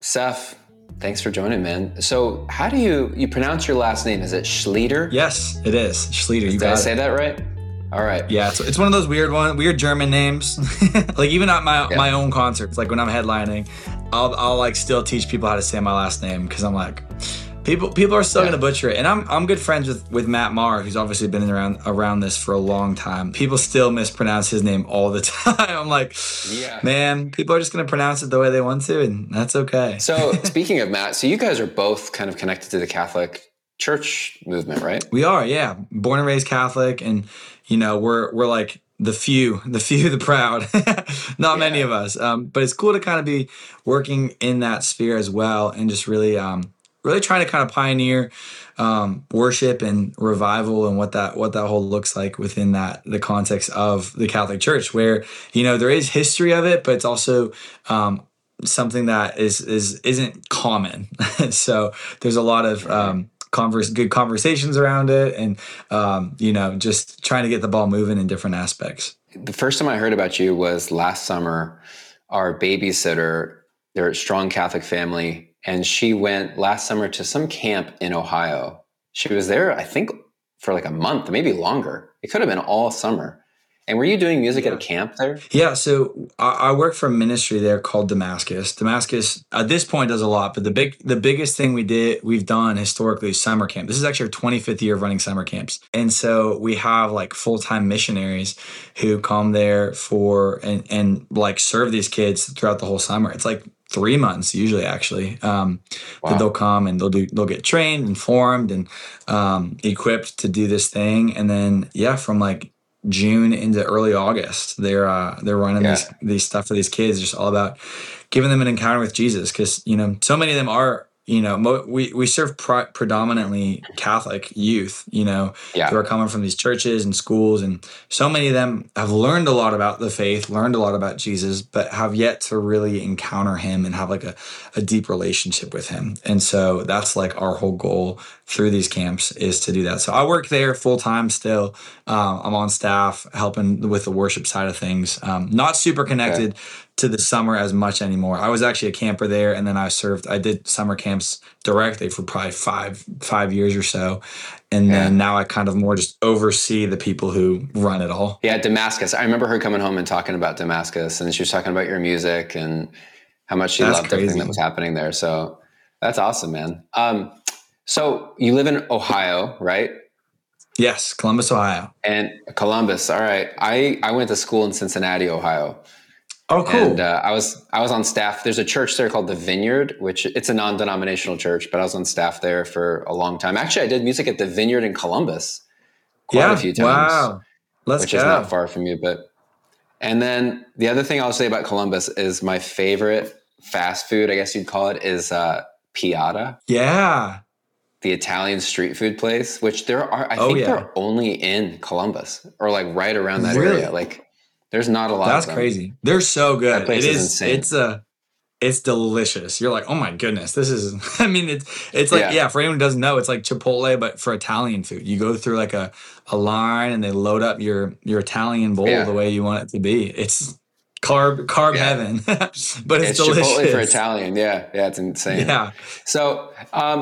Seth, thanks for joining, man. So how do you pronounce your last name? Is it Schlieder? Yes, it is. Schlieder, Did I say that right? All right. Yeah, it's one of those weird German names. Like even at my own concerts, like when I'm headlining, I'll like still teach people how to say my last name because I'm like, people are still gonna butcher it. And I'm good friends with Matt Maher, who's obviously been around this for a long time. People still mispronounce his name all the time. I'm like, man, people are just gonna pronounce it the way they want to, and that's okay. So speaking of Matt, so you guys are both kind of connected to the Catholic Church movement, right? We are, yeah. Born and raised Catholic, and we're like the few, the proud. Not many of us, but it's cool to kind of be working in that sphere as well, and just really trying to kind of pioneer worship and revival and what that whole looks like within the context of the Catholic Church, where there is history of it, but it's also something that isn't common. So there's a lot of good conversations around it, and just trying to get the ball moving in different aspects. The first time I heard about you was last summer. Our babysitter, they're a strong Catholic family, and she went last summer to some camp in Ohio. She was there, I think, for like a month, maybe longer. It could have been all summer. And were you doing music at a camp there? Yeah, so I work for a ministry there called Damascus. Damascus at this point does a lot, but the biggest thing we've done historically is summer camp. This is actually our 25th year of running summer camps. And so we have like full-time missionaries who come there and like serve these kids throughout the whole summer. It's like 3 months usually, actually. That they'll come and they'll get trained and formed and equipped to do this thing. And then from like June into early August, they're running these stuff for these kids, just all about giving them an encounter with Jesus, because so many of them are we serve predominantly Catholic youth, who are coming from these churches and schools, and so many of them have learned a lot about the faith, learned a lot about Jesus, but have yet to really encounter him and have like a deep relationship with him. And so that's like our whole goal through these camps is to do that. So I work there full time still. I'm on staff helping with the worship side of things. Not super connected to the summer as much anymore. I was actually a camper there, and then I did summer camps directly for probably five years or so. And then now I kind of more just oversee the people who run it all. Yeah, Damascus. I remember her coming home and talking about Damascus, and she was talking about your music and how much she loved everything that was happening there. So that's awesome, man. So you live in Ohio, right? Yes, Columbus, Ohio. And Columbus, all right. I went to school in Cincinnati, Ohio. Oh, cool. And I was on staff. There's a church there called the Vineyard, which it's a non-denominational church, but I was on staff there for a long time. Actually, I did music at the Vineyard in Columbus quite a few times. Wow. Which is not far from you. And then the other thing I'll say about Columbus is my favorite fast food, I guess you'd call it, is Piada. Yeah. The Italian street food place, which I think they're only in Columbus or like right around that area. Like, there's not a lot. That's of them. Crazy. They're so good. That place is insane. It's delicious. You're like, oh my goodness, this is. I mean, it's like for anyone who doesn't know, it's like Chipotle but for Italian food. You go through like a line and they load up your Italian bowl the way you want it to be. It's carb heaven, but it's delicious. Chipotle for Italian. Yeah, it's insane. Yeah. So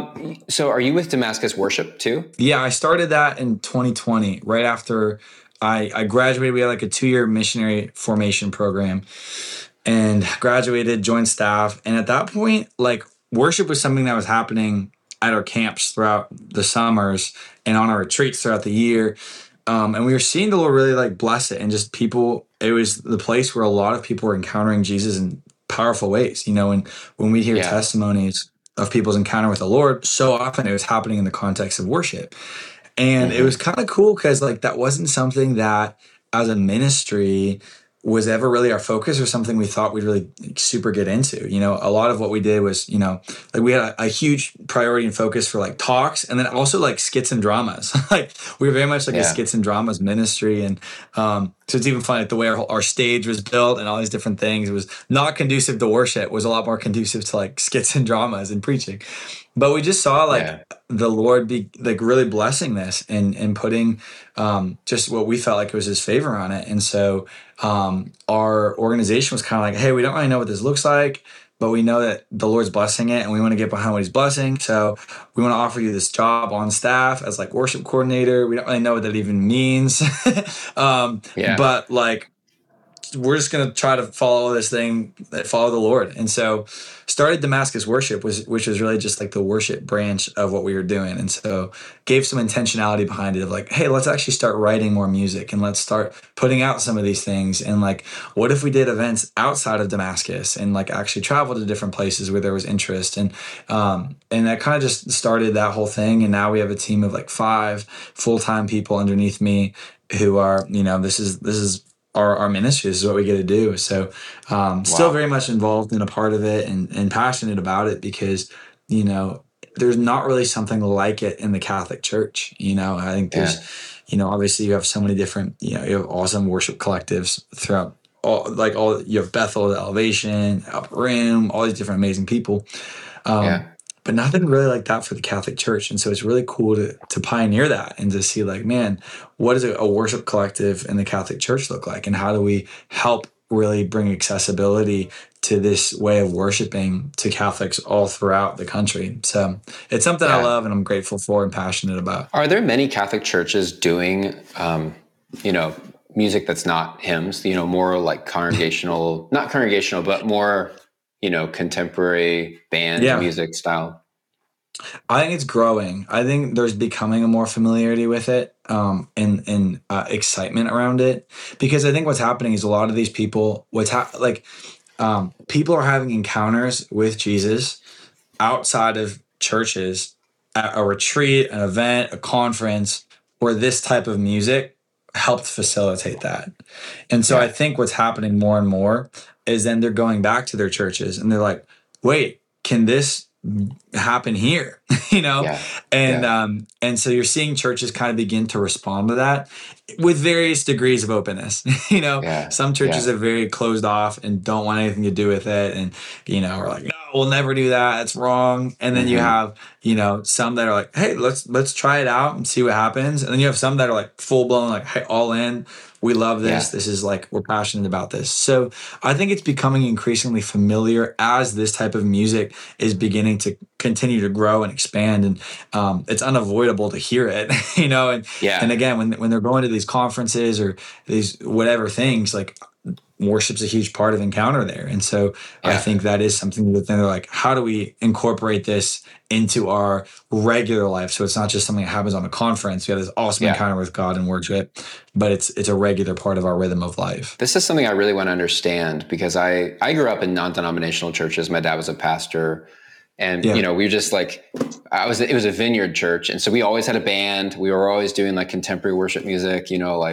are you with Damascus Worship too? Yeah, I started that in 2020, right after I graduated. We had like a 2-year missionary formation program and graduated, joined staff. And at that point, like worship was something that was happening at our camps throughout the summers and on our retreats throughout the year. And we were seeing the Lord really like bless it, and just people, it was the place where a lot of people were encountering Jesus in powerful ways, and when we hear testimonies of people's encounter with the Lord, so often it was happening in the context of worship. And it was kind of cool because like that wasn't something that as a ministry was ever really our focus or something we thought we'd really super get into. A lot of what we did was, like we had a huge priority and focus for like talks, and then also like skits and dramas. Like we were very much like a skits and dramas ministry. And so it's even funny, like the way our stage was built and all these different things, it was not conducive to worship. It was a lot more conducive to like skits and dramas and preaching. But we just saw like the Lord be like really blessing this and putting just what we felt like was his favor on it. And so our organization was kind of like, hey, we don't really know what this looks like, but we know that the Lord's blessing it and we want to get behind what he's blessing. So we want to offer you this job on staff as like worship coordinator. We don't really know what that even means. Yeah. But like, we're just going to try to follow this thing, follow the Lord. And so started Damascus Worship, which was really just like the worship branch of what we were doing. And so gave some intentionality behind it of like, hey, let's actually start writing more music and let's start putting out some of these things. And like, what if we did events outside of Damascus and like actually traveled to different places where there was interest? And that kind of just started that whole thing. And now we have a team of like 5 full-time people underneath me who are, this is our ministry. This is what we get to do. So still very much involved in a part of it and passionate about it because, there's not really something like it in the Catholic Church. I think there's, obviously you have so many different, you have awesome worship collectives throughout all you have Bethel, the Elevation, Upper Room, all these different amazing people. But nothing really like that for the Catholic Church. And so it's really cool to pioneer that and to see like, man, what does a worship collective in the Catholic Church look like? And how do we help really bring accessibility to this way of worshiping to Catholics all throughout the country? So it's something I love and I'm grateful for and passionate about. Are there many Catholic churches doing, music that's not hymns, more like congregational, not congregational, but more contemporary band music style? I think it's growing. I think there's becoming a more familiarity with it and excitement around it. Because I think what's happening is a lot of these people, people are having encounters with Jesus outside of churches, at a retreat, an event, a conference, where this type of music helped facilitate that. And so I think what's happening more and more is then they're going back to their churches and they're like, wait, can this happen here? And so you're seeing churches kind of begin to respond to that with various degrees of openness. Some churches are very closed off and don't want anything to do with it, and are like, no, we'll never do that, it's wrong. And then you have some that are like, hey, let's try it out and see what happens. And then you have some that are like full blown, like, hey, all in. We love this. This is like, we're passionate about this. So I think it's becoming increasingly familiar as this type of music is beginning to continue to grow and expand. And it's unavoidable to hear it, And again, when they're going to these conferences or these whatever things, like worship's a huge part of Encounter there. And so I think that is something that they're like, how do we incorporate this into our regular life? So it's not just something that happens on a conference. We have this awesome encounter with God and worship, but it's a regular part of our rhythm of life. This is something I really want to understand because I grew up in non-denominational churches. My dad was a pastor. And, we were just like, it was a vineyard church. And so we always had a band. We were always doing like contemporary worship music,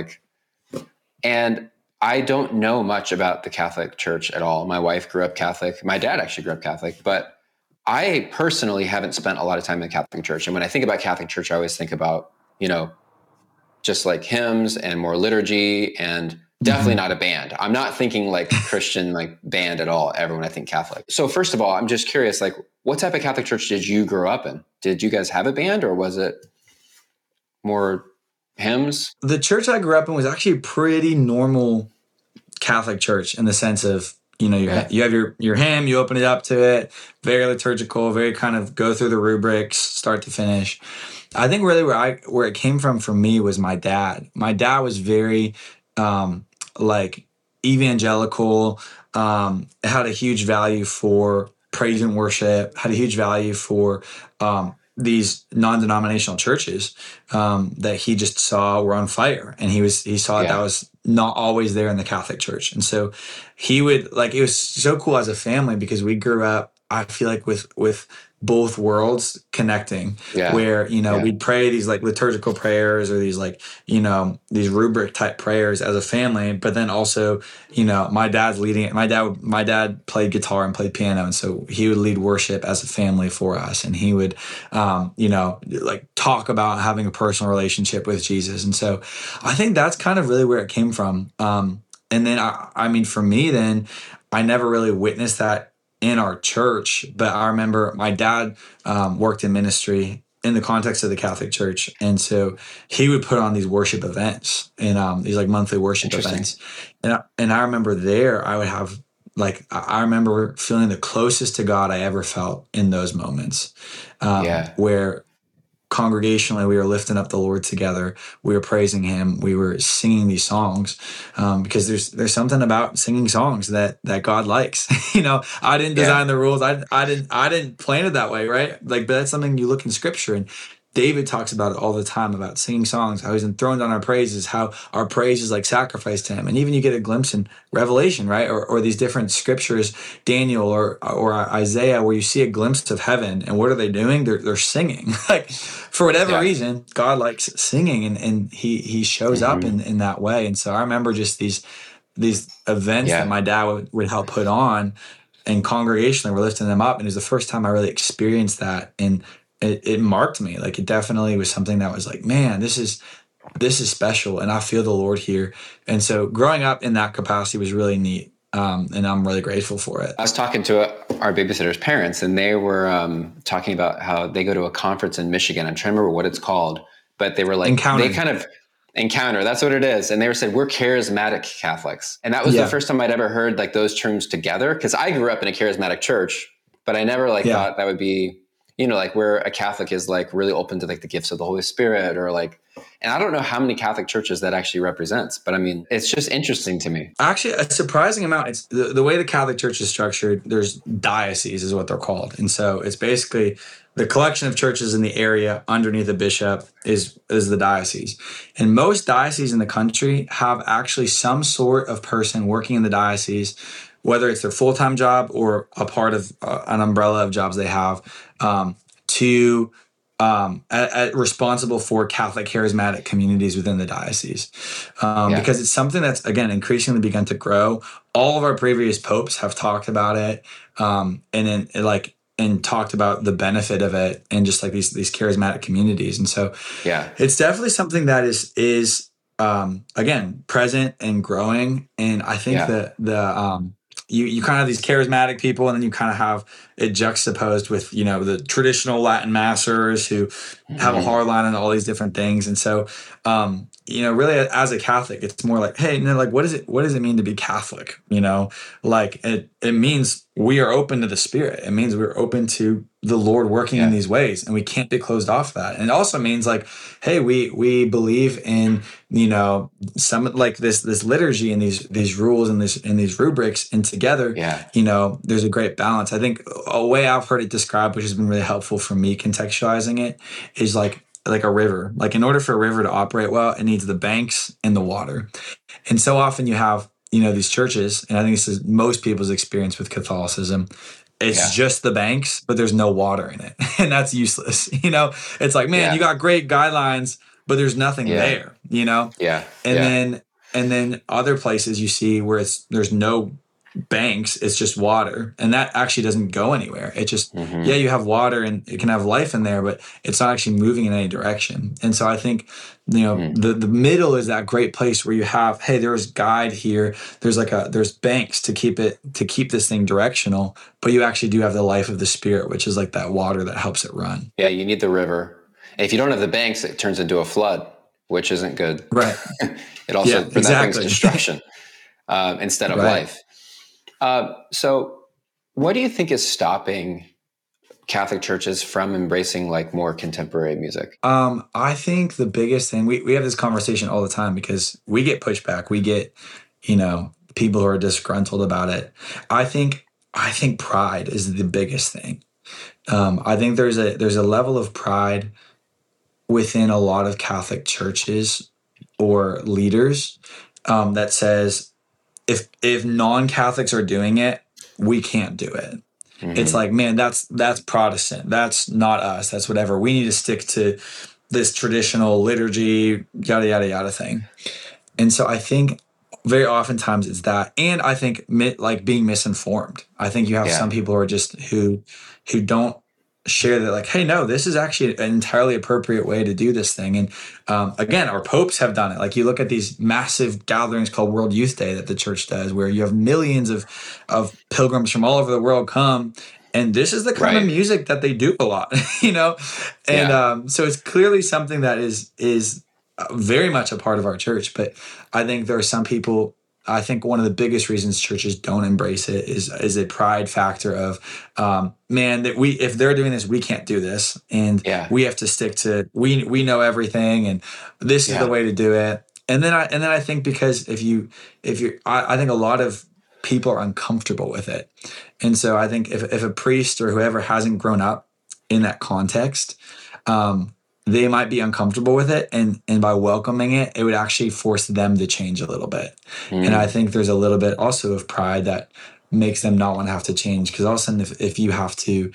and I don't know much about the Catholic Church at all. My wife grew up Catholic. My dad actually grew up Catholic, but I personally haven't spent a lot of time in the Catholic Church. And when I think about Catholic Church, I always think about, just like hymns and more liturgy and definitely not a band. I'm not thinking like Christian, like band at all, ever when I think Catholic. So first of all, I'm just curious, like what type of Catholic church did you grow up in? Did you guys have a band or was it more hymns? The church I grew up in was actually a pretty normal Catholic church in the sense of, you have your hymn, you open it up to it, very liturgical, very kind of go through the rubrics, start to finish. I think really where it came from for me was my dad. My dad was very evangelical, had a huge value for praise and worship, had a huge value for these non-denominational churches that he just saw were on fire. And he saw that was not always there in the Catholic Church. And so he would it was so cool as a family because we grew up, I feel like with both worlds connecting where, we'd pray these like liturgical prayers or these these rubric type prayers as a family. But then also, my dad's leading it. My dad played guitar and played piano. And so he would lead worship as a family for us. And he would, talk about having a personal relationship with Jesus. And so I think that's kind of really where it came from. And then, I mean, for me, then I never really witnessed that in our church, but I remember my dad worked in ministry in the context of the Catholic Church, and so he would put on these worship events and these like monthly worship events. And I remember there I would have like I remember feeling the closest to God I ever felt in those moments, Yeah. where congregationally we were lifting up the Lord together, we were praising Him, we were singing these songs, because there's something about singing songs that God likes. I didn't Yeah. design the rules. I didn't plan it that way, right? Like, but that's something you look in Scripture, and David talks about it all the time, about singing songs, how he's enthroned on our praises, how our praise is like sacrifice to him. And even you get a glimpse in Revelation, right? Or these different scriptures, Daniel or Isaiah, where you see a glimpse of heaven. And what are they doing? They're singing. Like, for whatever Yeah. reason, God likes singing, and he shows up Hmm. in that way. And so I remember just these events that Yeah. my dad would help put on, and congregationally we're lifting them up. And it was the first time I really experienced that. And it marked me. Like, it definitely was something that was like, man, this is special, and I feel the Lord here. And so growing up in that capacity was really neat. And I'm really grateful for it. I was talking to our babysitter's parents, and they were talking about how they go to a conference in Michigan. I'm trying to remember what it's called, but they were like, Encounter. they kind of encounter. That's what it is. And they were said, we're charismatic Catholics. And that was the Yeah. first time I'd ever heard like those terms together. Cause I grew up in a charismatic church, but I never like Yeah. thought that would be, like where a Catholic is like really open to like the gifts of the Holy Spirit or like, and I don't know how many Catholic churches that actually represents, but I mean, it's just interesting to me. Actually, a surprising amount. It's the way the Catholic Church is structured. There's dioceses, is what they're called, and so it's basically the collection of churches in the area underneath a bishop is the diocese. And most dioceses in the country have actually some sort of person working in the diocese, whether it's their full-time job or a part of an umbrella of jobs they have, to responsible for Catholic charismatic communities within the diocese, because it's something that's, again, increasingly begun to grow. All of our previous popes have talked about it, and talked about the benefit of it, and just like these charismatic communities. And so, it's definitely something that is again present and growing. And I think that you kind of have these charismatic people, and then you kind of have it juxtaposed with, the traditional Latin massers who have a hard line on all these different things. And so, really as a Catholic, it's more like, hey, like, what does it mean to be Catholic? Like it means we are open to the Spirit. It means we're open to the Lord working in these ways, and we can't be closed off to that. And it also means like, hey, we believe in, some like this liturgy and these rules and these rubrics, and together, there's a great balance. I think a way I've heard it described, which has been really helpful for me contextualizing it, is like a river. Like, in order for a river to operate well, it needs the banks and the water. And so often you have, these churches, and I think this is most people's experience with Catholicism. It's just the banks, but there's no water in it. And that's useless. It's like, man, you got great guidelines, but there's nothing there, And then other places you see where there's no banks, it's just water, and that actually doesn't go anywhere. It just you have water and it can have life in there, but it's not actually moving in any direction. And so I think the middle is that great place where you have, hey, there's guide here, there's banks to keep this thing directional, but you actually do have the life of the Spirit, which is like that water that helps it run. You need the river. If you don't have the banks, it turns into a flood, which isn't good. Right. It also that brings destruction instead of life. So what do you think is stopping Catholic churches from embracing like more contemporary music? I think the biggest thing, we have this conversation all the time because we get pushback. We get, people who are disgruntled about it. I think pride is the biggest thing. I think there's a level of pride within a lot of Catholic churches or leaders that says, if non-Catholics are doing it, we can't do it. It's like, man, that's Protestant. That's not us. That's whatever. We need to stick to this traditional liturgy, yada, yada, yada thing. And so I think very oftentimes it's that. And I think like being misinformed. I think you have some people who are just who don't share that, like, hey, no, this is actually an entirely appropriate way to do this thing. And again, our popes have done it. Like, you look at these massive gatherings called World Youth Day that the church does, where you have millions of pilgrims from all over the world come, and this is the kind of music that they do a lot, And so it's clearly something that is very much a part of our church. But I think there are some people I think one of the biggest reasons churches don't embrace it is a pride factor of, man, that if they're doing this, we can't do this, and Yeah. we have to stick to we know everything, and this is the Yeah. way to do it. And then I think because if you I think a lot of people are uncomfortable with it, and so I think if a priest or whoever hasn't grown up in that context, they might be uncomfortable with it, and by welcoming it, it would actually force them to change a little bit. And I think there's a little bit also of pride that makes them not want to have to change, because all of a sudden if you have to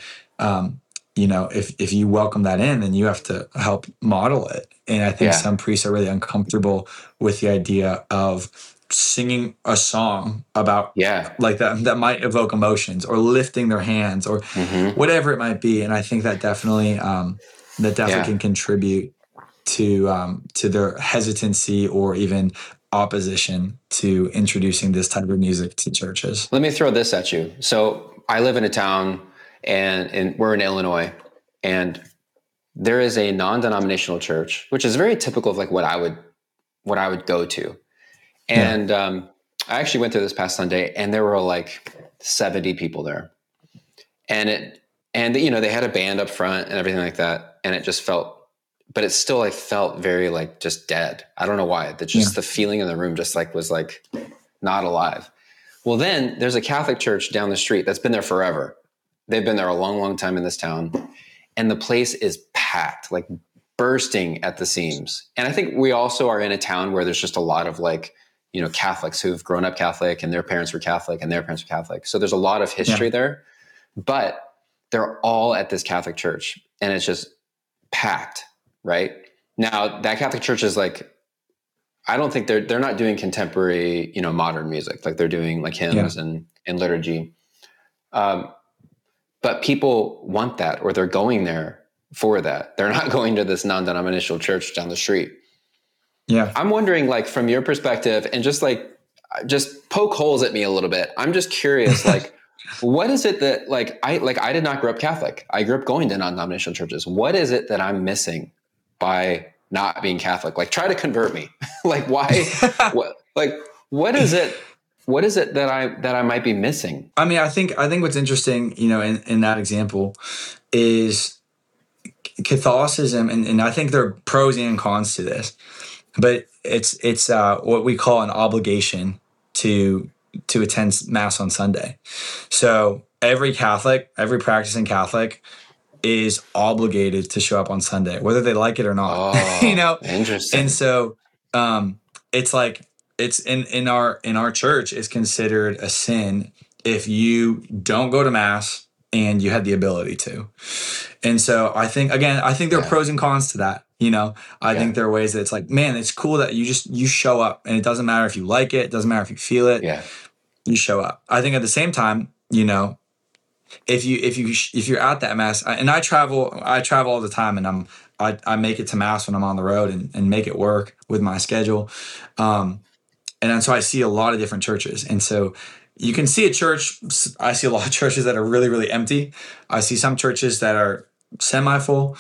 if you welcome that in, then you have to help model it. And I think some priests are really uncomfortable with the idea of singing a song about like that might evoke emotions, or lifting their hands, or whatever it might be. And I think that definitely can contribute to their hesitancy or even opposition to introducing this type of music to churches. Let me throw this at you. So I live in a town, and we're in Illinois, and there is a non-denominational church, which is very typical of like what I would go to. And I actually went there this past Sunday, and there were like 70 people there, and they had a band up front and everything like that, and it just felt, but it still like felt very like just dead. I don't know why. That just the feeling in the room just like was like not alive. Well, then there's a Catholic church down the street that's been there forever. They've been there a long, long time in this town, and the place is packed, like bursting at the seams. And I think we also are in a town where there's just a lot of like, Catholics who've grown up Catholic, and their parents were Catholic and their parents were Catholic. So there's a lot of history there, but they're all at this Catholic church, and it's just packed, right? Now that Catholic church is like, I don't think they're not doing contemporary, modern music. Like they're doing like hymns and liturgy. But people want that, or they're going there for that. They're not going to this non-denominational church down the street. Yeah. I'm wondering, like, from your perspective, and just poke holes at me a little bit. I'm just curious, like, what is it that I did not grow up Catholic. I grew up going to non-denominational churches. What is it that I'm missing by not being Catholic? Like, try to convert me. Like, why? What is it? What is it that I might be missing? I mean, I think what's interesting, in that example, is Catholicism, and I think there are pros and cons to this, but it's what we call an obligation to attend Mass on Sunday. So every practicing Catholic is obligated to show up on Sunday, whether they like it or not. Oh, interesting. And so it's like, it's in our church, it's considered a sin if you don't go to Mass and you had the ability to. And so I think there are pros and cons to that. I think there are ways that it's like, man, it's cool that you show up, and it doesn't matter if you like it doesn't matter if you feel it. Yeah. You show up. I think at the same time, if you're at that Mass, and I travel all the time, and I make it to Mass when I'm on the road, and make it work with my schedule. And so I see a lot of different churches. And so you can see I see a lot of churches that are really, really empty. I see some churches that are semi-full.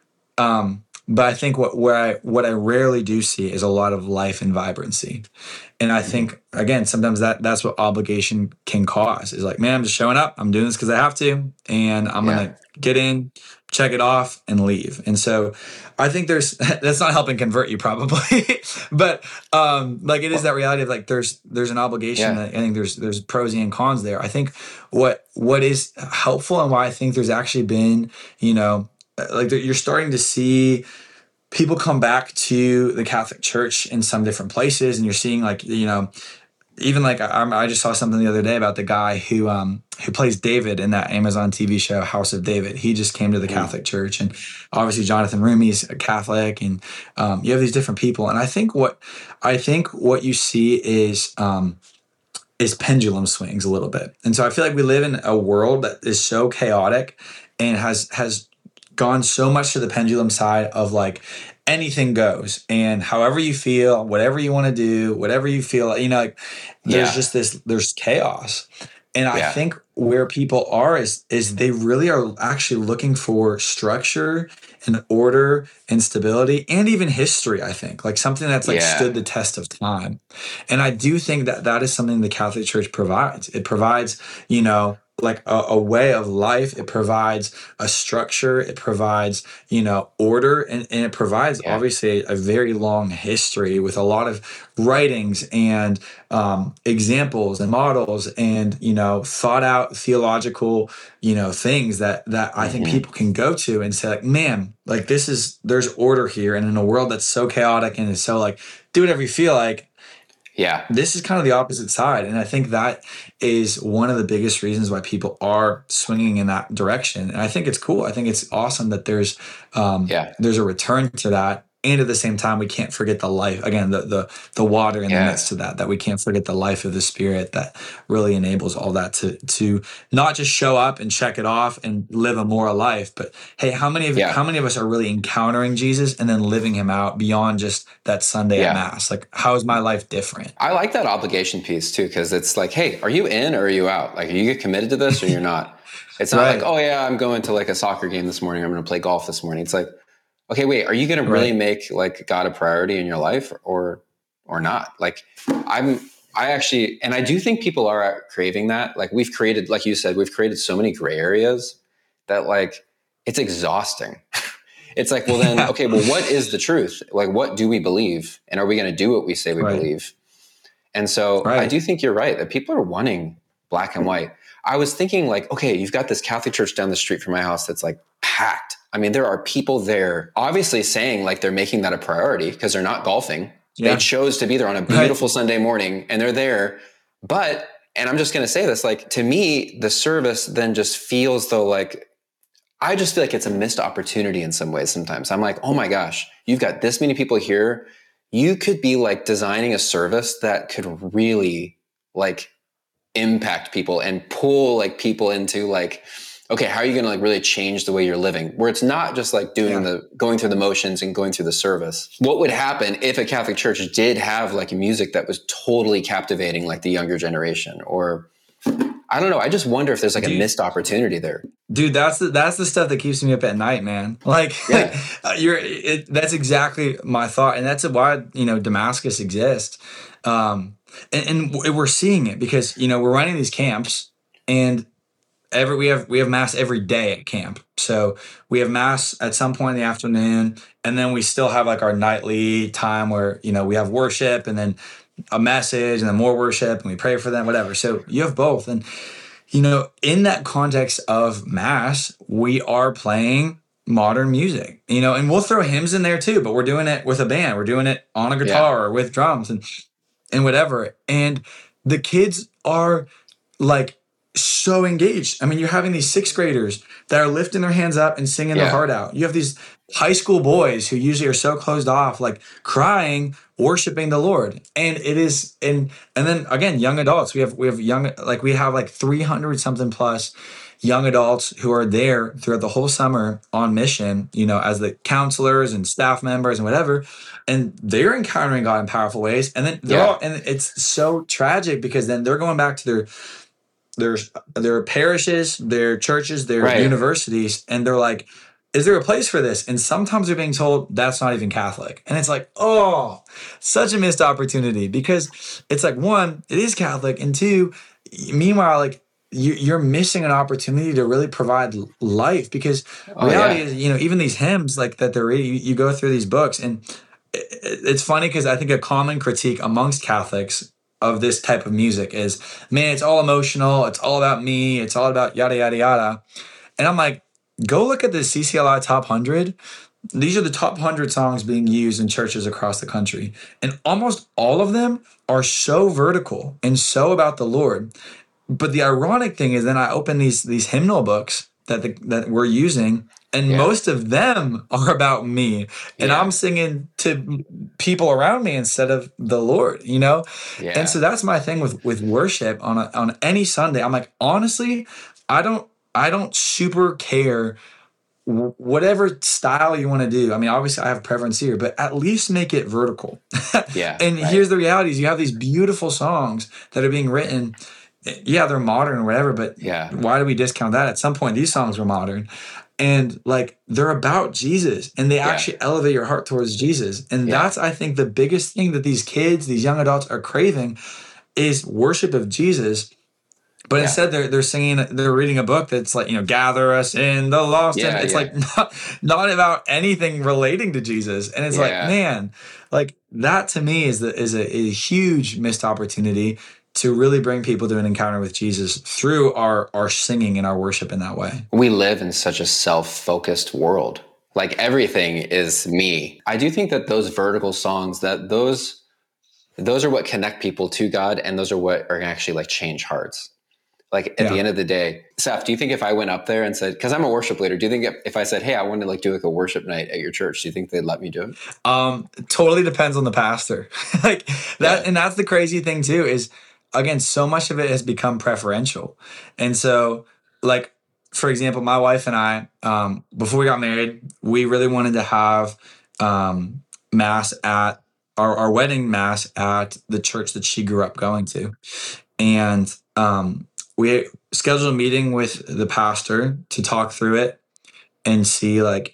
But I think what I rarely do see is a lot of life and vibrancy. And I think, again, sometimes that's what obligation can cause, is like, man, I'm just showing up. I'm doing this because I have to, and I'm going to get in, check it off, and leave. And so I think that's not helping convert you probably, but it is that reality of like, there's an obligation. I think there's pros and cons there. I think what is helpful, and why I think there's actually been, you're starting to see people come back to the Catholic Church in some different places, and you're seeing even like I just saw something the other day about the guy who plays David in that Amazon TV show House of David. He just came to the Catholic Church, and obviously Jonathan Rumi's a Catholic, and you have these different people. And I think what you see is pendulum swings a little bit. And so I feel like we live in a world that is so chaotic and has gone so much to the pendulum side of like anything goes, and however you feel, whatever you want to do, whatever you feel, there's just there's chaos. And I Yeah. think where people are is they really are actually looking for structure and order and stability and even history, I think, like something that's like stood Yeah. the test of time. And I do think that that is something the Catholic Church provides. It provides, like a way of life. It provides a structure. It provides, order, and it provides Yeah. obviously a very long history with a lot of writings and examples and models and thought out theological things that I think Hmm. people can go to and say like, man, like there's order here, and in a world that's so chaotic and is so like do whatever you feel like, Yeah. this is kind of the opposite side. And I think that is one of the biggest reasons why people are swinging in that direction. And I think it's cool. I think it's awesome that Yeah. there's a return to that. And at the same time, we can't forget the life, again, the water in the Yeah. midst of that we can't forget the life of the Spirit that really enables all that to not just show up and check it off and live a moral life, but hey, Yeah. how many of us are really encountering Jesus and then living him out beyond just that Sunday at Yeah. Mass? Like, how is my life different? I like that obligation piece too, because it's like, hey, are you in or are you out? Like, are you committed to this or you're not? It's not like, Right, oh yeah, I'm going to like a soccer game this morning. I'm going to play golf this morning. It's like, okay, wait, are you going to really right. make like God a priority in your life or not? Like, I actually, and I do think people are craving that. Like, we've created, like you said, we've created so many gray areas that like it's exhausting. It's like, well, then, Yeah, okay, well, what is the truth? Like, what do we believe? And are we going to do what we say we right, believe? And so I right. do think you're right that people are wanting black and white. I was thinking like, okay, you've got this Catholic church down the street from my house that's like packed. I mean, there are people there obviously saying like they're making that a priority because they're not golfing. They Yeah, chose to be there on a right. beautiful Sunday morning and they're there. But, and I'm just going to say this, like to me, the service then just feels though like, I just feel like it's a missed opportunity in some ways sometimes. I'm like, oh my gosh, you've got this many people here. You could be like designing a service that could really like impact people and pull like people into like, okay, how are you going to like really change the way you're living? Where it's not just like Yeah. going through the motions and going through the service. What would happen if a Catholic church did have like music that was totally captivating like the younger generation? Or I don't know. I just wonder if there's like a Dude, missed opportunity there. dude, that's the stuff that keeps me up at night, man. Like Yeah. that's exactly my thought, and that's why Damascus exists. And we're seeing it because we're running these camps, and we have mass every day at camp. So we have mass at some point in the afternoon, and then we still have like our nightly time where we have worship, and then a message, and then more worship, and we pray for them, whatever. So you have both, and in that context of mass, we are playing modern music, and we'll throw hymns in there too, but we're doing it with a band, we're doing it on a Yeah. guitar or with drums and whatever. And the kids are like so engaged. I mean, you're having these sixth graders that are lifting their hands up and singing their Yeah. heart out. You have these high school boys who usually are so closed off, like crying, worshiping the Lord. And it is, and then again, young adults. We have young, like we have like 300 something plus young adults who are there throughout the whole summer on mission, as the counselors and staff members and whatever. And they're encountering God in powerful ways. And then they're Yeah. all, and it's so tragic because then they're going back to their parishes, their churches, their Right. universities, and they're like, is there a place for this? And sometimes they're being told that's not even Catholic. And it's like, oh, such a missed opportunity because it's like, one, it is Catholic. And two, meanwhile, like you're missing an opportunity to really provide life because Oh reality yeah. is, even these hymns like that they're reading, you go through these books and it's funny because I think a common critique amongst Catholics of this type of music is, man, it's all emotional. It's all about me. It's all about yada, yada, yada. And I'm like, go look at the CCLI Top 100. These are the top 100 songs being used in churches across the country. And almost all of them are so vertical and so about the Lord. But the ironic thing is then I open these hymnal books that we're using, and Yeah. most of them are about me. And Yeah. I'm singing to people around me instead of the Lord. And Yeah. so that's my thing with worship on any Sunday. I'm like, honestly, I don't super care whatever style you want to do. I mean, obviously I have preference here, but at least make it vertical. Yeah. And Right. here's the reality is you have these beautiful songs that are being written yeah, they're modern or whatever, but Yeah. why do we discount that? At some point, these songs were modern, and like they're about Jesus, and they Yeah. actually elevate your heart towards Jesus. And Yeah. that's, I think, the biggest thing that these kids, these young adults are craving is worship of Jesus. But Yeah. instead, they're singing, they're reading a book that's like, gather us in the lost, and Yeah. it's Yeah. like not about anything relating to Jesus. And it's like, Yeah. man, like that to me is a huge missed opportunity to really bring people to an encounter with Jesus through our singing and our worship in that way. We live in such a self-focused world. Like everything is me. I do think that those vertical songs, that those are what connect people to God, and those are what are gonna actually like change hearts. Like at the Yeah. end of the day, Seth, do you think if I went up there and said, because I'm a worship leader, do you think if I said, hey, I want to like do like a worship night at your church, do you think they'd let me do it? Totally depends on the pastor. Like that, Yeah. and that's the crazy thing too, is again, so much of it has become preferential. And so, like, for example, my wife and I, before we got married, we really wanted to have mass at our wedding mass at the church that she grew up going to. And we scheduled a meeting with the pastor to talk through it and see, like,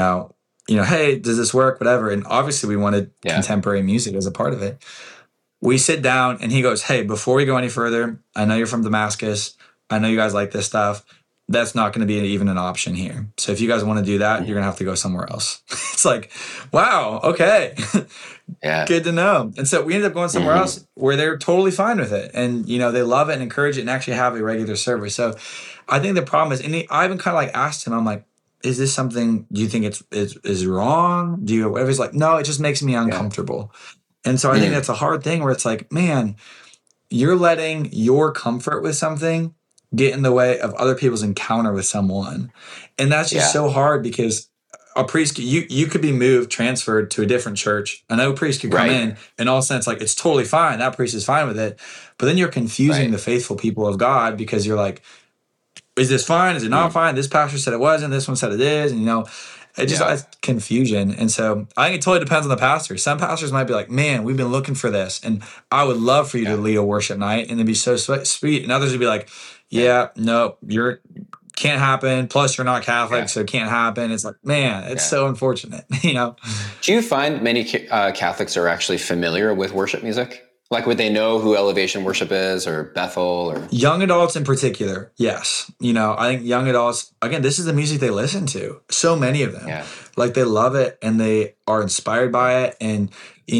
hey, does this work? Whatever. And obviously, we wanted Yeah. contemporary music as a part of it. We sit down and he goes, hey, before we go any further, I know you're from Damascus. I know you guys like this stuff. That's not going to be even an option here. So if you guys want to do that, you're going to have to go somewhere else. It's like, wow, okay. Yeah. Good to know. And so we ended up going somewhere else where they're totally fine with it. And, they love it and encourage it and actually have a regular service. So I think the problem is, and I even kind of like asked him, I'm like, is this something, do you think is wrong? Do you, whatever? He's like, no, it just makes me uncomfortable. And so I think that's a hard thing where it's like, man, you're letting your comfort with something get in the way of other people's encounter with someone. And that's just so hard because a priest, you could be moved, transferred to a different church. Another priest could come in and all of a sudden it's like, it's totally fine. That priest is fine with it. But then you're confusing the faithful people of God because you're like, is this fine? Is it not fine? This pastor said it wasn't. This one said it is. And, it just adds confusion. And so I think it totally depends on the pastor. Some pastors might be like, man, we've been looking for this. And I would love for you to lead a worship night. And it'd be so sweet. And others would be like, no, can't happen. Plus you're not Catholic, so it can't happen. It's like, man, it's so unfortunate, Do you find many Catholics are actually familiar with worship music? Like, would they know who Elevation Worship is or Bethel or young adults in particular? Yes. I think young adults, again, this is the music they listen to. So many of them, like they love it and they are inspired by it and,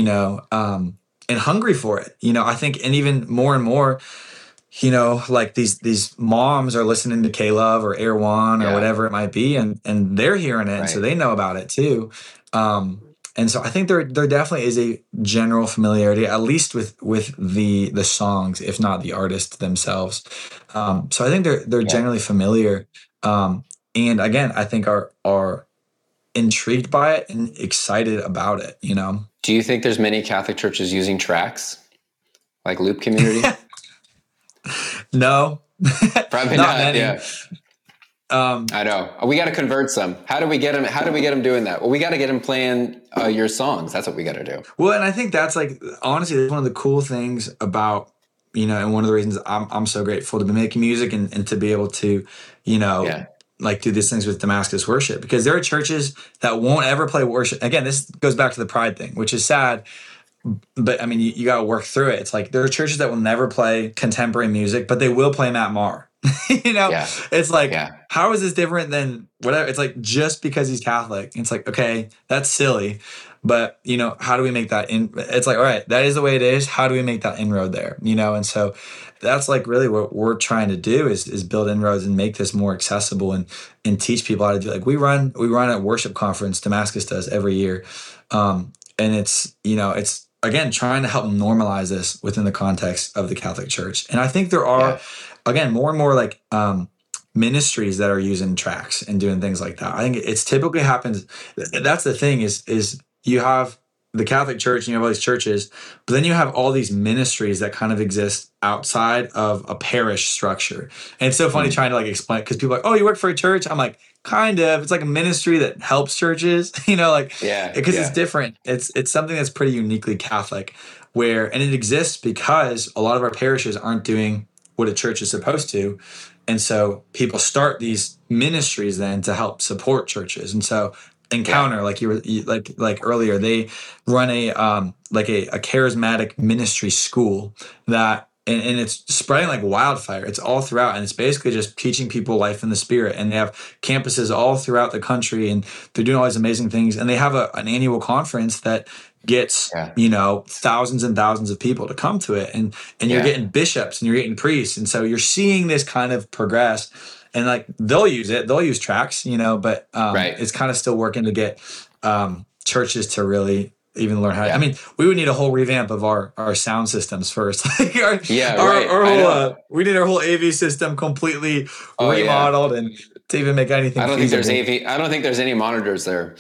and hungry for it. I think, and even more and more, like these moms are listening to K-Love or Air One or whatever it might be, and they're hearing it, so they know about it too. And so I think there definitely is a general familiarity, at least with the songs, if not the artists themselves. So I think they're generally familiar, and again, I think are intrigued by it and excited about it. Do you think there's many Catholic churches using tracks like Loop Community? No, probably not. Many. Yeah. I know. We got to convert some. How do we get them doing that? Well, we got to get them playing your songs. That's what we got to do. Well, and I think that's like, honestly, that's one of the cool things about, and one of the reasons I'm so grateful to be making music and to be able to, like do these things with Damascus Worship, because there are churches that won't ever play worship. Again, this goes back to the pride thing, which is sad. But I mean, you got to work through it. It's like there are churches that will never play contemporary music, but they will play Matt Maher. It's like, how is this different than whatever? It's like, just because he's Catholic, it's like, okay, that's silly. But, how do we make that it's like, all right, that is the way it is. How do we make that inroad there? And so that's like really what we're trying to do is build inroads and make this more accessible and teach people how to do. Like we run a worship conference, Damascus does every year. And it's, it's, again, trying to help normalize this within the context of the Catholic Church. And I think there are, again, more and more like ministries that are using tracks and doing things like that. I think it's typically happens. That's the thing is you have the Catholic Church and you have all these churches, but then you have all these ministries that kind of exist outside of a parish structure. And it's so funny trying to like explain, because people are like, oh, you work for a church? I'm like, kind of. It's like a ministry that helps churches, because it's different. It's something that's pretty uniquely Catholic, and it exists because a lot of our parishes aren't doing what a church is supposed to. And so people start these ministries then to help support churches. And so Encounter, like like earlier, they run a charismatic ministry school that, and it's spreading like wildfire. It's all throughout, and it's basically just teaching people life in the Spirit. And they have campuses all throughout the country, and they're doing all these amazing things. And they have an annual conference that gets thousands and thousands of people to come to it, and you're getting bishops and you're getting priests, and so you're seeing this kind of progress. And like they'll use tracks, but it's kind of still working to get churches to really even learn how to. I mean, we would need a whole revamp of our sound systems first. We need our whole AV system completely remodeled and to even make anything. I don't think there's any monitors there.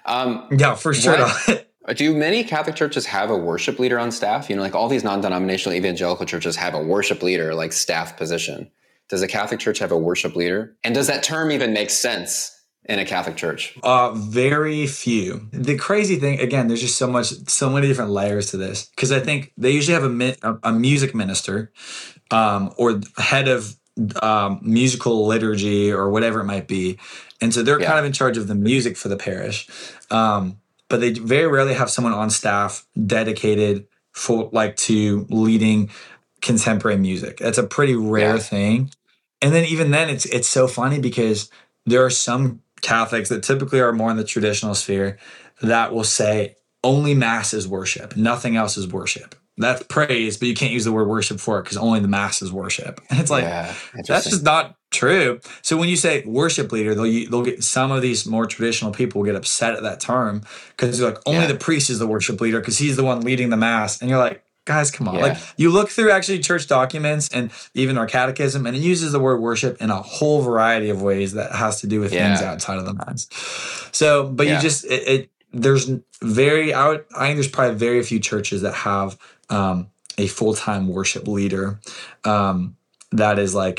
For sure not. Do many Catholic churches have a worship leader on staff? Like all these non-denominational evangelical churches have a worship leader, like staff position. Does a Catholic church have a worship leader? And does that term even make sense in a Catholic church? Very few. The crazy thing, again, there's just so many different layers to this, because I think they usually have a music minister or head of musical liturgy or whatever it might be. And so they're kind of in charge of the music for the parish. But they very rarely have someone on staff dedicated to leading contemporary music. That's a pretty rare thing. And then even then it's so funny because there are some Catholics that typically are more in the traditional sphere that will say only Mass is worship, nothing else is worship. That's praise, but you can't use the word worship for it because only the Mass is worship. And it's like, that's just not true. So when you say worship leader, they'll get some of these more traditional people will get upset at that term because they're like, only the priest is the worship leader because he's the one leading the Mass. And you're like, guys, come on. Like you look through actually church documents and even our catechism, and it uses the word worship in a whole variety of ways that has to do with things outside of the Mass. So, but you just, I think there's probably very few churches that have a full-time worship leader that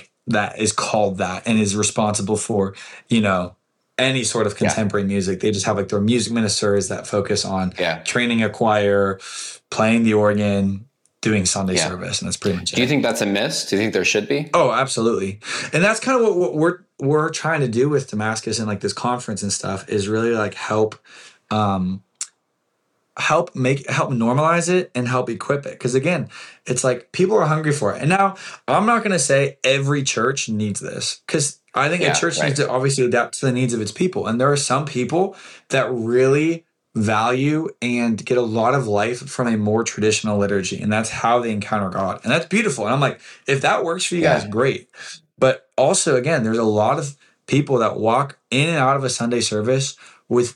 is called that and is responsible for, any sort of contemporary music. They just have like their music ministers that focus on training a choir, playing the organ, doing Sunday service, and that's pretty much it. Do you think that's a miss? Do you think there should be? Oh, absolutely. And that's kind of what we're trying to do with Damascus and like this conference and stuff is really like help normalize it and help equip it. Because again, it's like people are hungry for it. And now I'm not going to say every church needs this, because I think a church needs to obviously adapt to the needs of its people. And there are some people that really value and get a lot of life from a more traditional liturgy. And that's how they encounter God. And that's beautiful. And I'm like, if that works for you guys, great. But also, again, there's a lot of people that walk in and out of a Sunday service with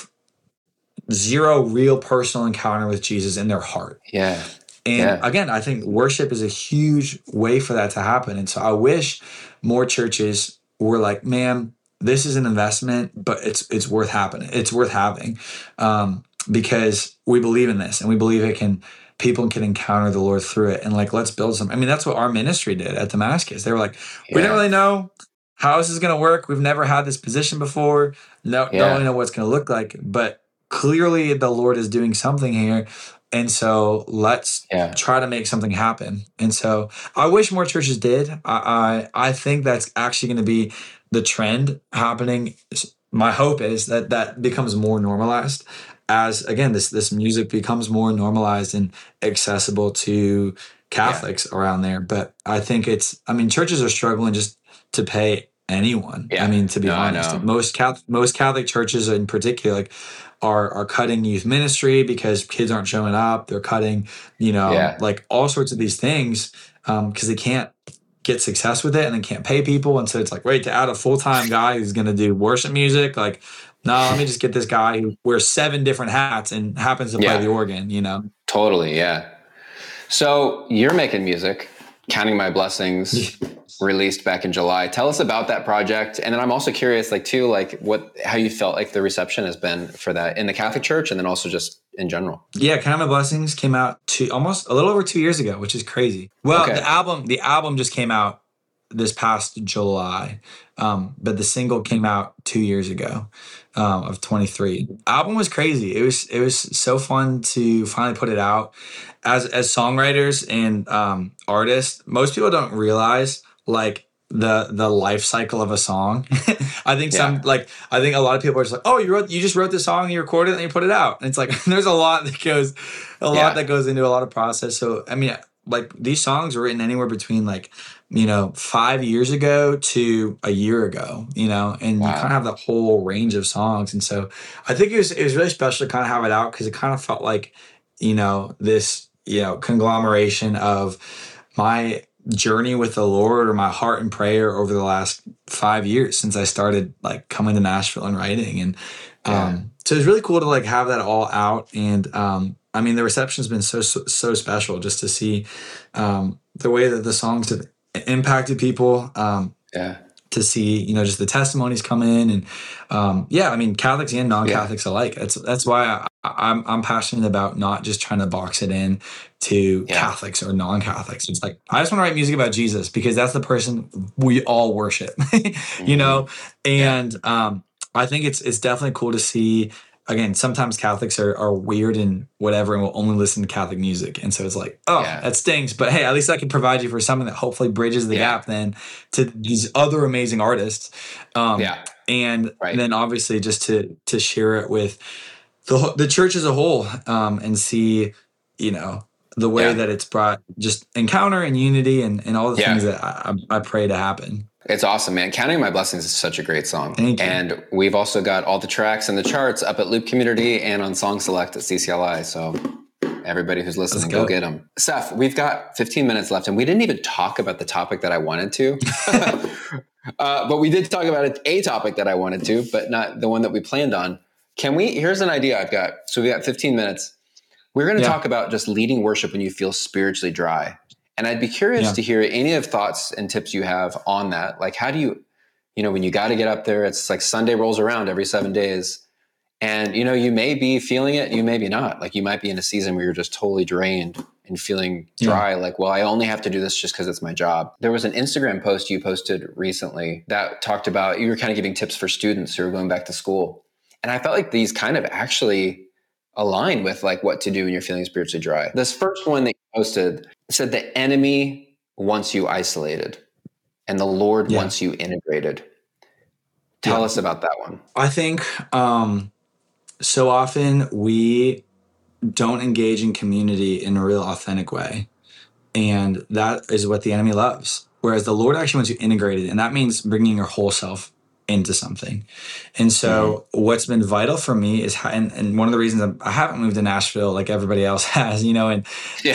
zero real personal encounter with Jesus in their heart. And again, I think worship is a huge way for that to happen. And so I wish more churches were like, man, this is an investment, but it's worth happening. It's worth having because we believe in this and we believe people can encounter the Lord through it. And like, let's build something. I mean, that's what our ministry did at Damascus. They were like, we don't really know how this is going to work. We've never had this position before. Don't really know what it's going to look like, but clearly the Lord is doing something here. And so let's try to make something happen. And so I wish more churches did. I think that's actually going to be the trend happening. My hope is that becomes more normalized as, again, this music becomes more normalized and accessible to Catholics around there. But I think churches are struggling just to pay anyone. I mean, to be honest, most Catholic churches in particular, are cutting youth ministry because kids aren't showing up. They're cutting, like all sorts of these things because they can't get success with it and they can't pay people. And so it's like, wait, to add a full-time guy who's going to do worship music, like, no, let me just get this guy who wears 7 different hats and happens to play the organ, Totally, yeah. So you're making music, Counting My Blessings, released back in July. Tell us about that project. And then I'm also curious, how you felt like the reception has been for that in the Catholic Church and then also just in general. Yeah, Counting My Blessings came out almost a little over 2 years ago, which is crazy. Well, the album just came out this past July. But the single came out 2 years ago, of 23. Album was crazy. It was so fun to finally put it out. As songwriters and artists, most people don't realize like the life cycle of a song. I think Yeah. I think a lot of people are just like, oh, you just wrote this song, you recorded it, and you put it out. And it's like there's a lot that goes into a lot of process. So I mean, like these songs were written anywhere between like 5 years ago to a year ago, and you kind of Wow. have that whole range of songs. And so I think it was really special to kind of have it out because it kind of felt like this conglomeration of my journey with the Lord or my heart and prayer over the last 5 years since I started like coming to Nashville and writing. And Yeah. so it's really cool to like have that all out. And I mean, the reception's been so special just to see the way that the songs have impacted people. Yeah. To see, just the testimonies come in, and I mean, Catholics and Yeah. non-Catholics alike. That's why I'm passionate about not just trying to box it in to Yeah. Catholics or non-Catholics. It's like I just want to write music about Jesus because that's the person we all worship, Mhm. Yeah. And I think it's definitely cool to see. Again, sometimes Catholics are weird and whatever, and will only listen to Catholic music. And so it's like, oh, Yeah. that stinks. But hey, at least I can provide you for something that hopefully bridges the Yeah. gap then to these other amazing artists. Yeah. And Right. then obviously just to share it with the church as a whole, and see, the way Yeah. that it's brought just encounter and unity and all the things Yeah. that I pray to happen. It's awesome, man. Counting My Blessings is such a great song. Thank you. And we've also got all the tracks and the charts up at Loop Community and on Song Select at CCLI. So everybody who's listening, go get them. Seth, we've got 15 minutes left, and we didn't even talk about the topic that I wanted to. But we did talk about a topic that I wanted to, but not the one that we planned on. Here's an idea I've got. So we got 15 minutes. We're going to talk about just leading worship when you feel spiritually dry. And I'd be curious to hear any of thoughts and tips you have on that. Like, how do you, when you got to get up there, it's like Sunday rolls around every 7 days. And, you may be feeling it, you may be not. Like, you might be in a season where you're just totally drained and feeling dry. Like, well, I only have to do this just because it's my job. There was an Instagram post you posted recently that talked about, you were kind of giving tips for students who are going back to school. And I felt like these kind of actually align with like what to do when you're feeling spiritually dry. This first one that you posted said the enemy wants you isolated and the Lord wants you integrated. Tell us about that one. I think so often we don't engage in community in a real authentic way. And that is what the enemy loves. Whereas the Lord actually wants you integrated. And that means bringing your whole self into something. And so what's been vital for me is, and one of the reasons I haven't moved to Nashville like everybody else has, and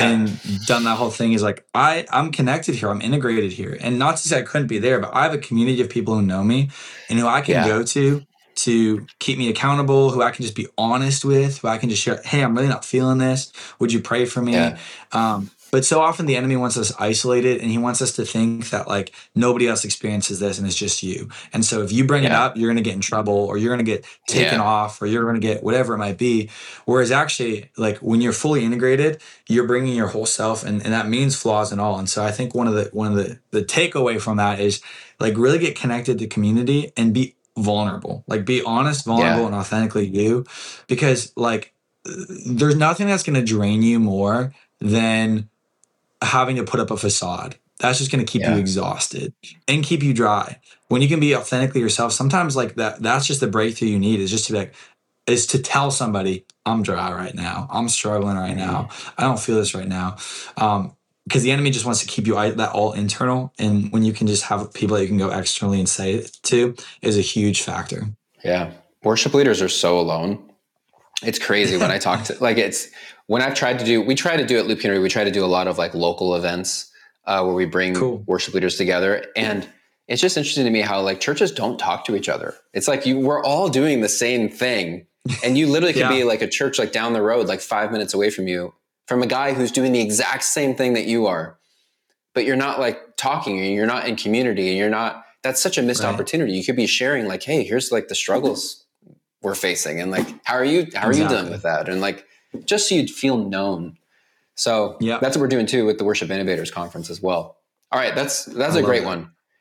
done that whole thing is like, I'm connected here. I'm integrated here. And not to say I couldn't be there, but I have a community of people who know me and who I can go to keep me accountable, who I can just be honest with, who I can just share, hey, I'm really not feeling this. Would you pray for me? Yeah. But so often the enemy wants us isolated, and he wants us to think that like nobody else experiences this and it's just you. And so if you bring it up, you're going to get in trouble, or you're going to get taken off, or you're going to get whatever it might be. Whereas actually, like when you're fully integrated, you're bringing your whole self, and that means flaws and all. And so I think one of the takeaway from that is like really get connected to community and be vulnerable, like be honest, vulnerable, and authentically you, because like there's nothing that's going to drain you more than having to put up a facade. That's just going to keep you exhausted and keep you dry. When you can be authentically yourself, sometimes like that's just the breakthrough you need, is just to be like, is to tell somebody, I'm dry right now. I'm struggling right now. I don't feel this right now. Because the enemy just wants to keep you that all internal. And when you can just have people that you can go externally and say it to is a huge factor. Yeah. Worship leaders are so alone. It's crazy when I talk to, like, when I've we try to do at Loop Community, we try to do a lot of like local events where we bring worship leaders together. And it's just interesting to me how like churches don't talk to each other. It's like we're all doing the same thing. And you literally could be like a church like down the road, like 5 minutes away from you, from a guy who's doing the exact same thing that you are. But you're not like talking, and you're not in community, and that's such a missed opportunity. You could be sharing like, hey, here's like the struggles we're facing, and like how are you dealing with that, and like just so you'd feel known. So that's what we're doing too with the Worship Innovators Conference as well. All right, that's a great one.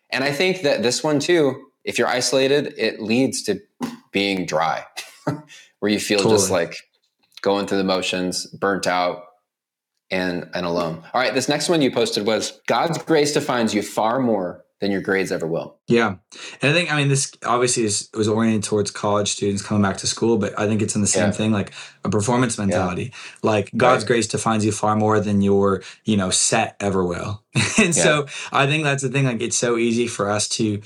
And I think that this one too, if you're isolated, it leads to being dry, where you feel just Totally. like going through the motions, burnt out, and alone. All right, this next one you posted was God's grace defines you far more than your grades ever will. Yeah. And I think, this obviously was oriented towards college students coming back to school, but I think it's in the same Yeah. thing, like a performance mentality. Like God's Right. grace defines you far more than your, set ever will. And Yeah. so I think that's the thing. Like it's so easy for us to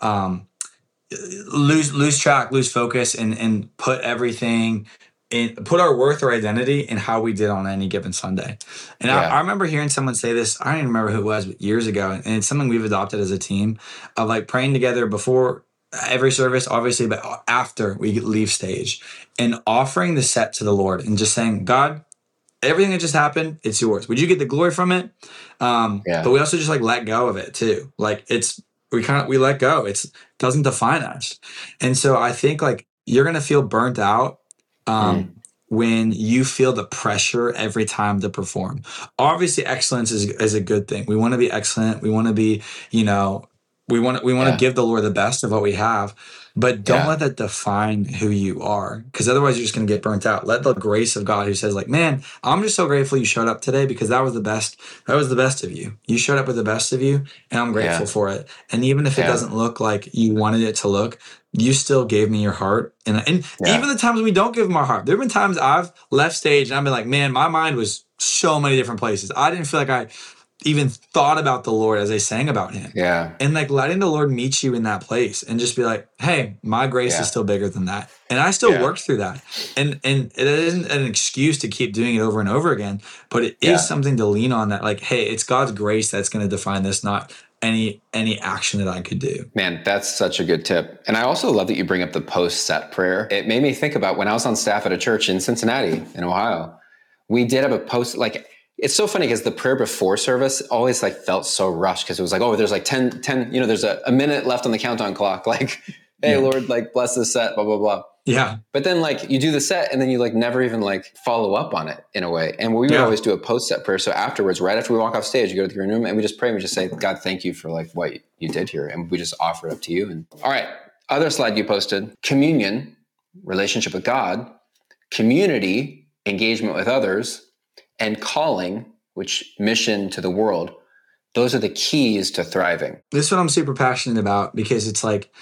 lose track, lose focus, and put everything put our worth or identity in how we did on any given Sunday. And I remember hearing someone say this, I don't even remember who it was, but years ago. And it's something we've adopted as a team of like praying together before every service, obviously, but after we leave stage and offering the set to the Lord and just saying, God, everything that just happened, it's yours. Would you get the glory from it? But we also just like let go of it too. Like we let go. It doesn't define us. And so I think like you're going to feel burnt out when you feel the pressure every time to perform. Obviously, excellence is a good thing. We want to be excellent. We want to be, we want to give the Lord the best of what we have, but don't let that define who you are, because otherwise you're just going to get burnt out. Let the grace of God, who says like, man, I'm just so grateful you showed up today because that was the best. That was the best of you. You showed up with the best of you, and I'm grateful for it. And even if it doesn't look like you wanted it to look, you still gave me your heart. And even the times we don't give him our heart, there have been times I've left stage and I've been like, man, my mind was so many different places. I didn't feel like I even thought about the Lord as I sang about him. Yeah. And like letting the Lord meet you in that place and just be like, hey, my grace is still bigger than that. And I still worked through that. And it isn't an excuse to keep doing it over and over again, but it is something to lean on, that like, hey, it's God's grace that's going to define this, not any action that I could do. Man, that's such a good tip. And I also love that you bring up the post-set prayer. It made me think about when I was on staff at a church in Cincinnati, in Ohio. We did have a post, like, it's so funny because the prayer before service always like felt so rushed, because it was like, oh, there's like 10, there's a minute left on the countdown clock. Like, hey, Lord, like bless this set, blah, blah, blah. Yeah. But then like you do the set and then you like never even like follow up on it in a way. And we would always do a post-set prayer. So afterwards, right after we walk off stage, you go to the green room and we just pray and we just say, God, thank you for like what you did here. And we just offer it up to you. And all right, other slide you posted, communion, relationship with God, community, engagement with others, and calling, which mission to the world. Those are the keys to thriving. This is what I'm super passionate about, because it's like,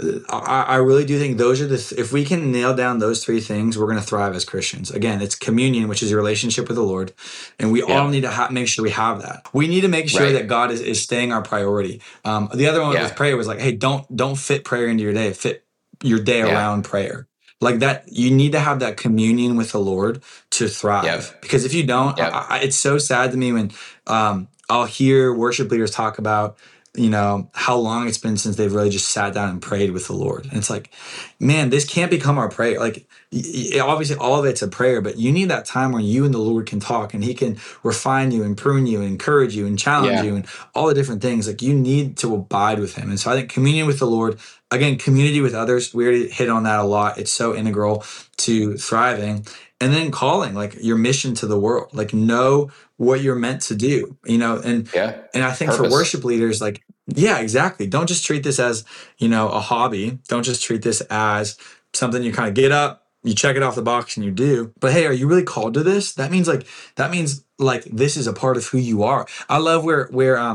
I really do think those are if we can nail down those three things, we're going to thrive as Christians. Again, it's communion, which is your relationship with the Lord. And we all need to make sure we have that. We need to make sure that God is staying our priority. The other one with prayer was like, hey, don't fit prayer into your day. Fit your day around prayer. Like that, you need to have that communion with the Lord to thrive. Because if you don't, it's so sad to me when I'll hear worship leaders talk about, how long it's been since they've really just sat down and prayed with the Lord. And it's like, man, this can't become our prayer. Like, obviously all of it's a prayer, but you need that time where you and the Lord can talk and he can refine you and prune you and encourage you and challenge you and all the different things. Like, you need to abide with him. And so I think communion with the Lord, again, community with others, we already hit on that a lot. It's so integral to thriving. And then calling, like your mission to the world, like know what you're meant to do, and I think for worship leaders, like, exactly. Don't just treat this as, a hobby. Don't just treat this as something you kind of get up, you check it off the box and you do. But hey, are you really called to this? That means like this is a part of who you are. I love where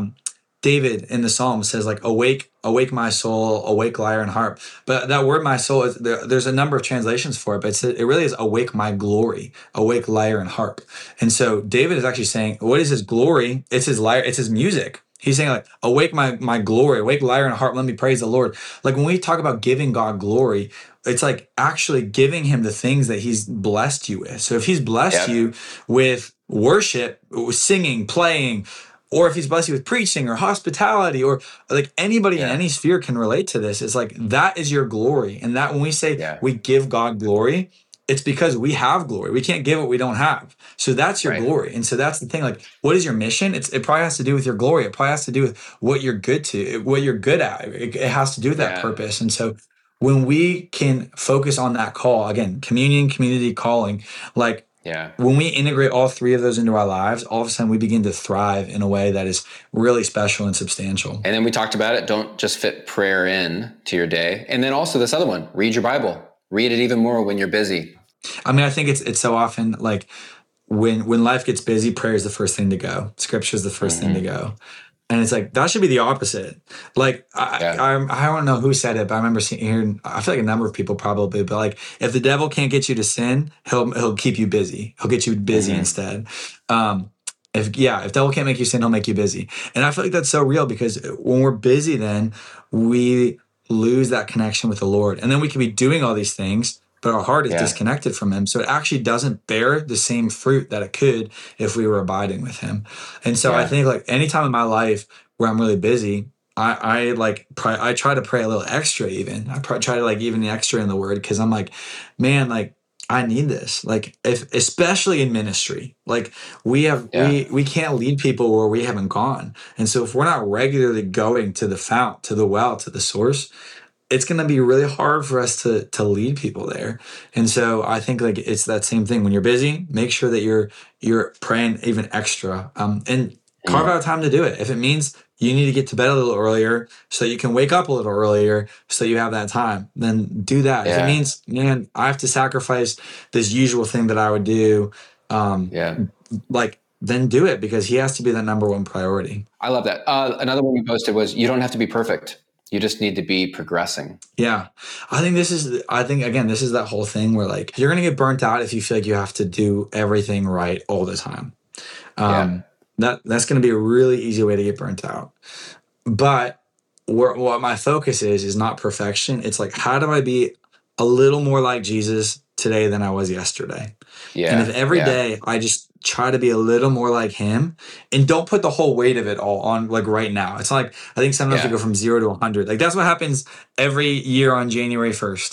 David in the Psalm says like, awake my soul, awake lyre and harp. But that word, my soul, there's a number of translations for it, but it really is awake my glory, awake lyre and harp. And so David is actually saying, what is his glory? It's his lyre, it's his music. He's saying like, awake my glory, awake lyre and harp, let me praise the Lord. Like when we talk about giving God glory, it's like actually giving him the things that he's blessed you with. So if he's blessed you with worship, singing, playing, or if he's blessed you with preaching or hospitality, or like anybody in any sphere can relate to this. It's like, that is your glory. And that when we say we give God glory, it's because we have glory. We can't give what we don't have. So that's your glory. And so that's the thing. Like, what is your mission? It probably has to do with your glory. It probably has to do with what you're good to, what you're good at. It has to do with that purpose. And so when we can focus on that call, again, communion, community, calling, like, Yeah. When we integrate all three of those into our lives, all of a sudden we begin to thrive in a way that is really special and substantial. And then we talked about it. Don't just fit prayer in to your day. And then also this other one, read your Bible. Read it even more when you're busy. I mean, I think it's so often like when life gets busy, prayer is the first thing to go. Scripture is the 1st thing to go. And it's like, that should be the opposite. Like, I don't know who said it, but I remember hearing, I feel like a number of people probably, but like, if the devil can't get you to sin, he'll keep you busy. He'll get you busy instead. If devil can't make you sin, he'll make you busy. And I feel like that's so real, because when we're busy, then we lose that connection with the Lord. And then we can be doing all these things, but our heart is disconnected from him. So it actually doesn't bear the same fruit that it could if we were abiding with him. And so I think like anytime in my life where I'm really busy, I try to pray a little extra even. I try to like even the extra in the word, because I'm like, man, like I need this. Like especially in ministry, like we can't lead people where we haven't gone. And so if we're not regularly going to the fount, to the well, to the source, it's going to be really hard for us to lead people there. And so I think like it's that same thing. When you're busy, make sure that you're praying even extra, and carve out time to do it. If it means you need to get to bed a little earlier so you can wake up a little earlier so you have that time, then do that. If it means, man, I have to sacrifice this usual thing that I would do, like then do it, because he has to be the number one priority. I love that. Another one we posted was, you don't have to be perfect. You just need to be progressing. Yeah. I think again, this is that whole thing where like, you're going to get burnt out if you feel like you have to do everything right all the time. That's going to be a really easy way to get burnt out. But what my focus is not perfection. It's like, how do I be a little more like Jesus today than I was yesterday? And if every day I just try to be a little more like him, and don't put the whole weight of it all on like right now. It's like, I think sometimes we go from 0 to 100. Like that's what happens every year on January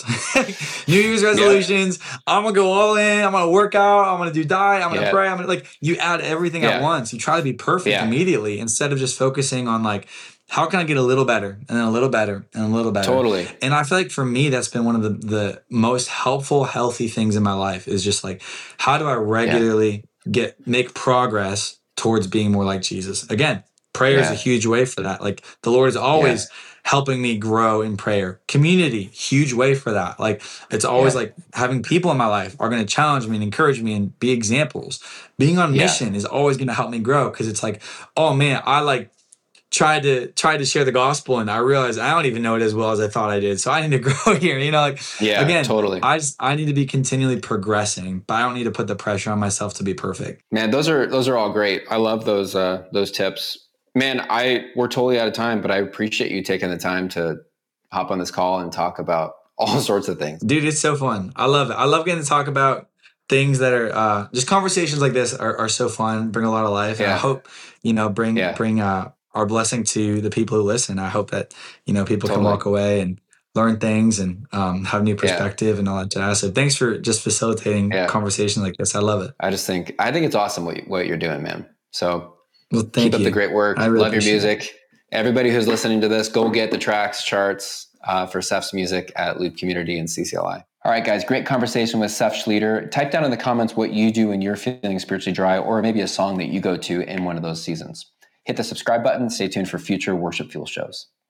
1st. New Year's resolutions. I'm going to go all in. I'm going to work out. I'm going to do diet. I'm going to pray. I'm going to like, you add everything at once. You try to be perfect immediately, instead of just focusing on like, how can I get a little better and then a little better and a little better? Totally. And I feel like for me, that's been one of the most helpful, healthy things in my life, is just like, how do I regularly make progress towards being more like Jesus? Again, prayer is a huge way for that. Like the Lord is always helping me grow in prayer. Community, huge way for that. Like it's always like having people in my life are going to challenge me and encourage me and be examples. Being on mission is always going to help me grow, because it's like, oh man, I like tried to share the gospel, and I realized I don't even know it as well as I thought I did. So I need to grow here, you know, like, again, totally. I need to be continually progressing, but I don't need to put the pressure on myself to be perfect. Man, those are all great. I love those tips. Man, we're totally out of time, but I appreciate you taking the time to hop on this call and talk about all sorts of things. Dude, it's so fun. I love it. I love getting to talk about things that are just conversations like this are so fun, bring a lot of life. And I hope, bring our blessing to the people who listen. I hope that, people can walk away and learn things and have a new perspective and all that jazz. So thanks for just facilitating conversations like this. I love it. I think it's awesome what you're doing, man. So keep up the great work. I really love your music. Everybody who's listening to this, go get the tracks, charts for Seph's music at Loop Community and CCLI. All right, guys, great conversation with Seph Schlueter. Type down in the comments what you do when you're feeling spiritually dry, or maybe a song that you go to in one of those seasons. Hit the subscribe button. Stay tuned for future Worship Fuel shows.